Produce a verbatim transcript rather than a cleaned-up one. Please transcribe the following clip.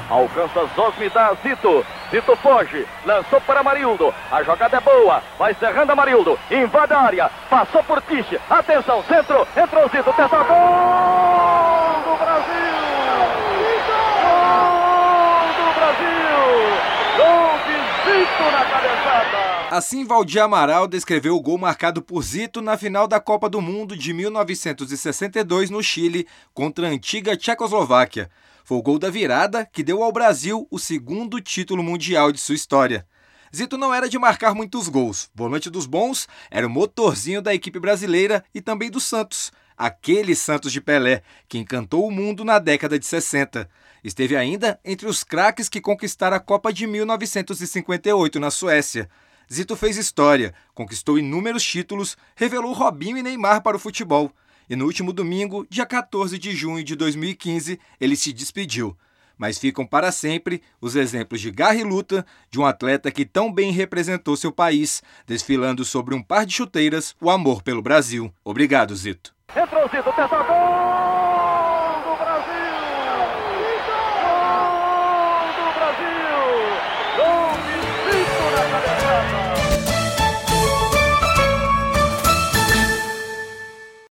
alcança Zosme, dá Zito. Zito foge, lançou para Amarildo. A jogada é boa, vai cerrando Amarildo. Invade a área, passou por Tiche. Atenção, centro, entrou Zito, tenta gol do Brasil! Gol do Brasil! Gol de Zito na cabeçada! Assim, Valdir Amaral descreveu o gol marcado por Zito na final da Copa do Mundo de mil novecentos e sessenta e dois no Chile contra a antiga Tchecoslováquia. Foi o gol da virada que deu ao Brasil o segundo título mundial de sua história. Zito não era de marcar muitos gols. Volante dos bons, era o motorzinho da equipe brasileira e também do Santos. Aquele Santos de Pelé, que encantou o mundo na década de sessenta. Esteve ainda entre os craques que conquistaram a Copa de mil novecentos e cinquenta e oito na Suécia. Zito fez história, conquistou inúmeros títulos, revelou Robinho e Neymar para o futebol. E no último domingo, dia quatorze de junho de dois mil e quinze, ele se despediu. Mas ficam para sempre os exemplos de garra e luta de um atleta que tão bem representou seu país, desfilando sobre um par de chuteiras o amor pelo Brasil. Obrigado, Zito. Entrou Zito, tenta gol!